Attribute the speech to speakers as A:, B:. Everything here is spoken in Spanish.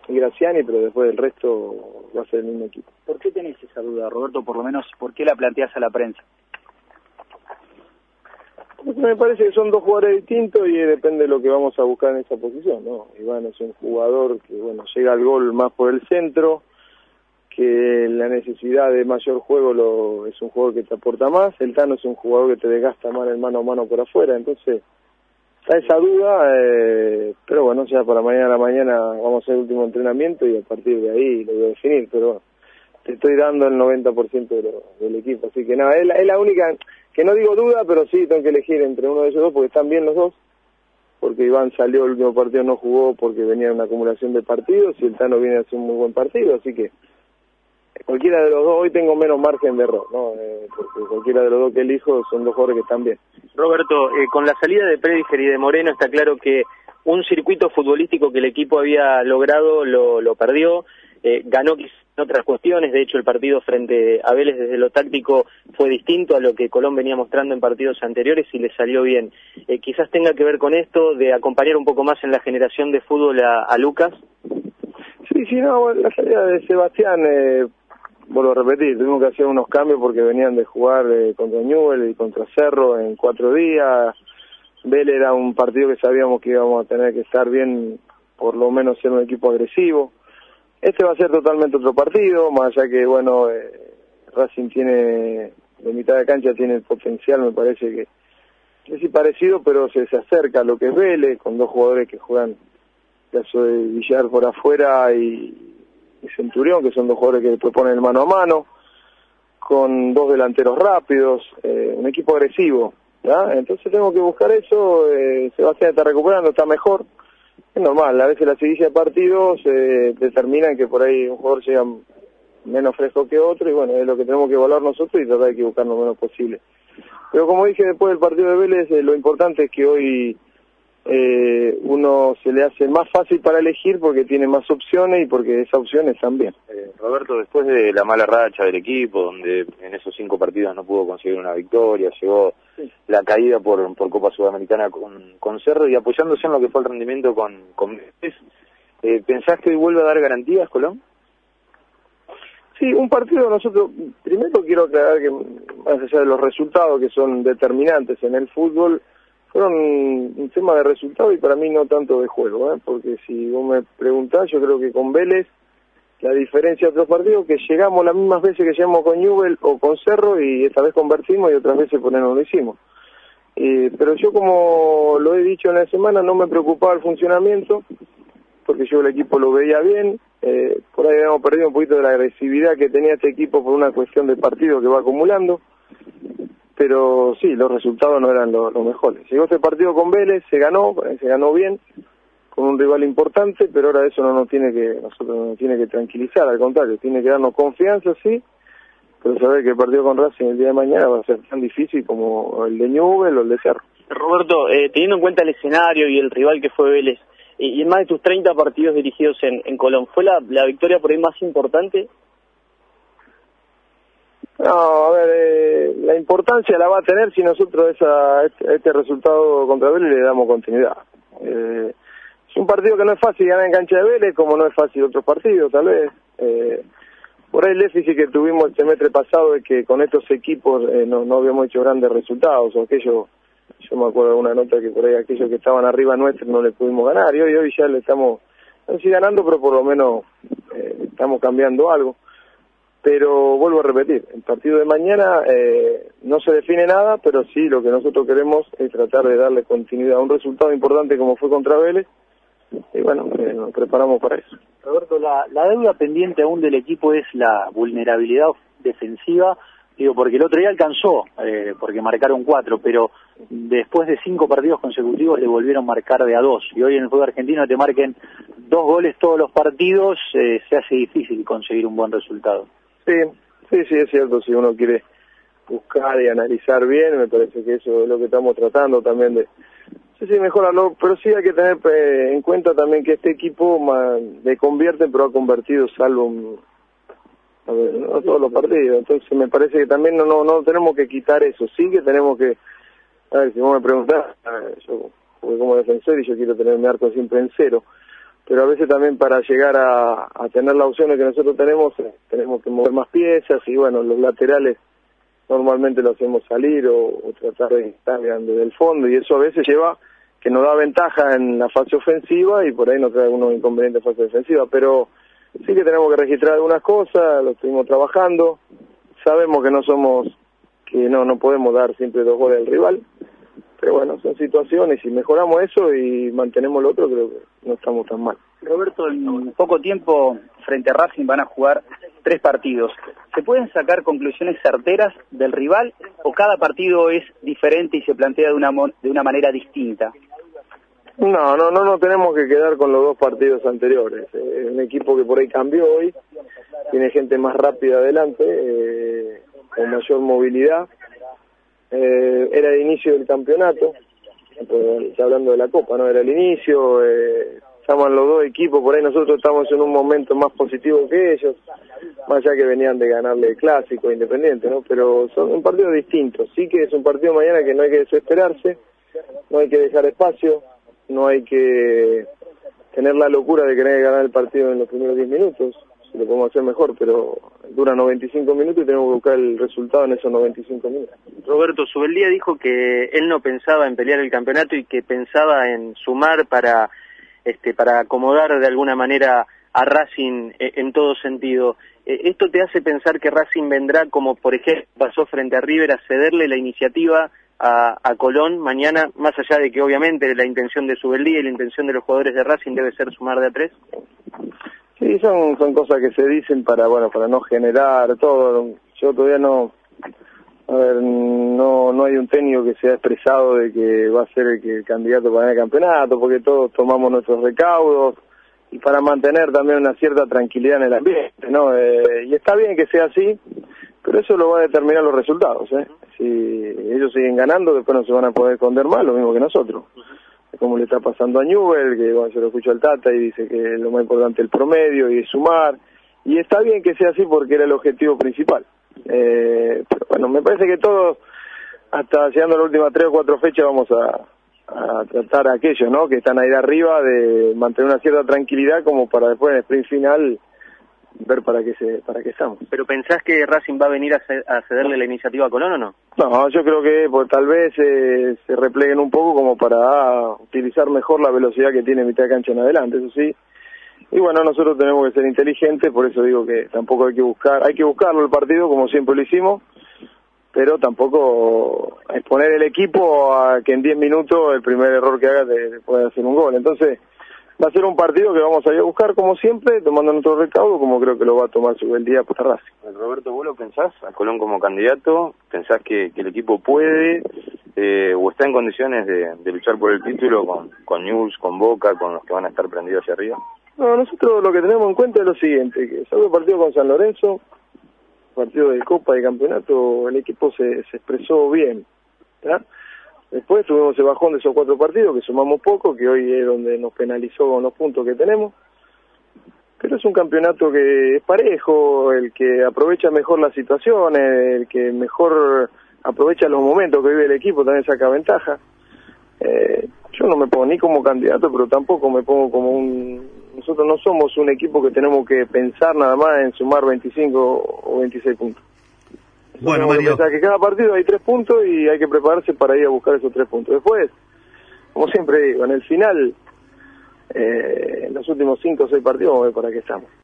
A: Graciani, pero después del resto va a ser el mismo equipo.
B: ¿Por qué tenés esa duda, Roberto? Por lo menos, ¿por qué la planteás a la prensa?
A: Porque me parece que son dos jugadores distintos y depende de lo que vamos a buscar en esa posición, ¿no? Iván es un jugador que, bueno, llega al gol más por el centro, que la necesidad de mayor juego es un jugador que te aporta más. El Tano es un jugador que te desgasta más el mano a mano por afuera, entonces está esa duda, pero bueno, ya para mañana a la mañana vamos a hacer el último entrenamiento y a partir de ahí lo voy a definir, pero bueno, te estoy dando el 90% del equipo, así que nada, es la única, que no digo duda, pero sí tengo que elegir entre uno de esos dos porque están bien los dos, porque Iván salió el último partido, no jugó porque venía una acumulación de partidos y el Tano viene a hacer un muy buen partido, así que cualquiera de los dos, hoy tengo menos margen de error, ¿no? Porque cualquiera de los dos que elijo son dos jugadores que están bien.
C: Roberto, con la salida de Prediger y de Moreno está claro que un circuito futbolístico que el equipo había logrado lo perdió, ganó quizás en otras cuestiones, de hecho el partido frente a Vélez desde lo táctico fue distinto a lo que Colón venía mostrando en partidos anteriores y le salió bien. Quizás tenga que ver con esto de acompañar un poco más en la generación de fútbol a Lucas.
A: Sí, no, la salida de Sebastián, vuelvo a repetir, tuvimos que hacer unos cambios porque venían de jugar contra Newell y contra Cerro en 4 días. Vélez era un partido que sabíamos que íbamos a tener que estar bien, por lo menos ser un equipo agresivo. Este va a ser totalmente otro partido, más allá que, bueno, Racing tiene, de mitad de cancha tiene el potencial, me parece que es sí parecido, pero se acerca a lo que es Vélez, con dos jugadores que juegan, caso de Villar por afuera y Centurión, que son dos jugadores que proponen el mano a mano, con dos delanteros rápidos, un equipo agresivo, ¿ya? Entonces tengo que buscar eso. Sebastián está recuperando, está mejor, es normal, a veces la seguidilla de partidos determinan que por ahí un jugador llega menos fresco que otro, y bueno, es lo que tenemos que evaluar nosotros y tratar de equivocarnos lo menos posible. Pero como dije después del partido de Vélez, lo importante es que hoy uno se le hace más fácil para elegir porque tiene más opciones y porque esas opciones están bien.
D: Roberto, después de la mala racha del equipo, donde en esos 5 partidos no pudo conseguir una victoria, llegó la caída por Copa Sudamericana con Cerro y apoyándose en lo que fue el rendimiento con Vélez, ¿pensás que hoy vuelve a dar garantías, Colón?
A: Sí, un partido nosotros, primero quiero aclarar que más allá de los resultados que son determinantes en el fútbol, fueron un tema de resultado y para mí no tanto de juego, porque si vos me preguntás, yo creo que con Vélez, la diferencia de otros partidos, que llegamos las mismas veces que llegamos con Newell o con Cerro y esta vez convertimos y otras veces por ahí no lo hicimos. Pero yo, como lo he dicho en la semana, no me preocupaba el funcionamiento, porque yo el equipo lo veía bien, por ahí habíamos perdido un poquito de la agresividad que tenía este equipo por una cuestión de partido que va acumulando, pero sí, los resultados no eran los mejores. Llegó este partido con Vélez, se ganó bien, con un rival importante, pero ahora eso nosotros no nos tiene que tranquilizar, al contrario, tiene que darnos confianza, sí, pero saber que el partido con Racing el día de mañana va a ser tan difícil como el de Newell o el de Cerro.
C: Roberto, teniendo en cuenta el escenario y el rival que fue Vélez, y en más de tus 30 partidos dirigidos en Colón, ¿fue la victoria por ahí más importante?
A: No, a ver, la importancia la va a tener si nosotros este resultado contra Vélez le damos continuidad. Es un partido que no es fácil ganar en cancha de Vélez, como no es fácil otros partidos, tal vez. Por ahí el déficit que tuvimos el semestre pasado es que con estos equipos no habíamos hecho grandes resultados, o aquellos, yo me acuerdo de una nota que por ahí aquellos que estaban arriba nuestros no le pudimos ganar, y hoy ya le estamos, no sé si ganando, pero por lo menos estamos cambiando algo. Pero vuelvo a repetir, el partido de mañana no se define nada, pero sí lo que nosotros queremos es tratar de darle continuidad a un resultado importante como fue contra Vélez, y bueno, nos preparamos para eso.
B: Roberto, la deuda pendiente aún del equipo es la vulnerabilidad defensiva, digo, porque el otro día alcanzó, porque marcaron 4, pero después de 5 partidos consecutivos le volvieron a marcar de a 2, y hoy en el fútbol argentino te marquen 2 goles todos los partidos, se hace difícil conseguir un buen resultado.
A: Sí, es cierto, si uno quiere buscar y analizar bien, me parece que eso es lo que estamos tratando también de mejorarlo, pero sí hay que tener en cuenta también que este equipo le convierte, pero ha convertido salvo no todos los partidos, entonces me parece que también no tenemos que quitar eso, sí que tenemos que, a ver, si vos me preguntás, yo jugué como defensor y yo quiero tener mi arco siempre en 0, pero a veces también para llegar a tener las opciones que nosotros tenemos que mover más piezas, y bueno, los laterales normalmente lo hacemos salir o tratar de estar desde el fondo, y eso a veces lleva que nos da ventaja en la fase ofensiva y por ahí nos trae algunos inconvenientes en fase defensiva, pero sí que tenemos que registrar algunas cosas, lo estuvimos trabajando, sabemos que no podemos dar siempre 2 goles al rival, pero bueno, son situaciones, si mejoramos eso y mantenemos lo otro, creo que no estamos tan mal.
B: Roberto, en poco tiempo frente a Racing van a jugar 3 partidos. ¿Se pueden sacar conclusiones certeras del rival o cada partido es diferente y se plantea de una manera distinta?
A: No tenemos que quedar con los 2 partidos anteriores. Un equipo que por ahí cambió hoy, tiene gente más rápida adelante, con mayor movilidad. Era el inicio del campeonato, está hablando de la Copa, ¿no? Era el inicio, estaban los 2 equipos, por ahí nosotros estamos en un momento más positivo que ellos, más allá que venían de ganarle el Clásico Independiente, ¿no? Pero son un partido distinto, sí que es un partido mañana que no hay que desesperarse, no hay que dejar espacio, no hay que tener la locura de querer ganar el partido en los primeros 10 minutos, si lo podemos hacer mejor, pero dura 95 minutos y tenemos que buscar el resultado en esos 95 minutos.
C: Roberto, Subeldía dijo que él no pensaba en pelear el campeonato y que pensaba en sumar para acomodar de alguna manera a Racing en todo sentido. ¿Esto te hace pensar que Racing vendrá, como por ejemplo pasó frente a River, a cederle la iniciativa a Colón mañana, más allá de que obviamente la intención de Subeldía y la intención de los jugadores de Racing debe ser sumar de a 3?
A: Sí, son cosas que se dicen para no generar todo. Yo todavía no hay un técnico que se ha expresado de que va a ser el candidato para el campeonato, porque todos tomamos nuestros recaudos y para mantener también una cierta tranquilidad en el ambiente, ¿no? Y está bien que sea así, pero eso lo va a determinar los resultados, ¿eh? Si ellos siguen ganando, después no se van a poder esconder más, lo mismo que nosotros. Es como le está pasando a Newell, que bueno, yo lo escucho al Tata y dice que lo más importante es el promedio y es sumar, y está bien que sea así porque era el objetivo principal. Pero bueno, me parece que todos, hasta llegando a las últimas 3 o 4 fechas, vamos a tratar a aquellos, ¿no?, que están ahí de arriba, de mantener una cierta tranquilidad como para después en el sprint final ver para qué estamos.
C: ¿Pero pensás que Racing va a venir a cederle la iniciativa a Colón o no?
A: No, yo creo que tal vez se repleguen un poco como para utilizar mejor la velocidad que tiene mitad de cancha en adelante, eso sí. Y bueno, nosotros tenemos que ser inteligentes, por eso digo que tampoco hay que buscarlo el partido como siempre lo hicimos, pero tampoco exponer el equipo a que en 10 minutos el primer error que haga te puede hacer un gol. Entonces va a ser un partido que vamos a ir a buscar como siempre, tomando nuestro recaudo, como creo que lo va a tomar Subeldía para Racing.
D: Roberto, ¿vos lo pensás a Colón como candidato? ¿Pensás que el equipo puede o está en condiciones de luchar por el título con News, con Boca, con los que van a estar prendidos hacia arriba?
A: No, nosotros lo que tenemos en cuenta es lo siguiente, que salvo el partido con San Lorenzo, partido de Copa y Campeonato, el equipo se expresó bien, ¿verdad? Después tuvimos ese bajón de esos 4 partidos, que sumamos poco, que hoy es donde nos penalizó con los puntos que tenemos. Pero es un campeonato que es parejo, el que aprovecha mejor las situaciones, el que mejor aprovecha los momentos que vive el equipo también saca ventaja. Yo no me pongo ni como candidato, pero tampoco me pongo como Nosotros no somos un equipo que tenemos que pensar nada más en sumar 25 o 26 puntos.
E: Bueno, Mario,
A: o sea que cada partido hay 3 puntos y hay que prepararse para ir a buscar esos 3 puntos. Después, como siempre digo, en el final, en los últimos 5 o 6 partidos vamos a ver para qué estamos.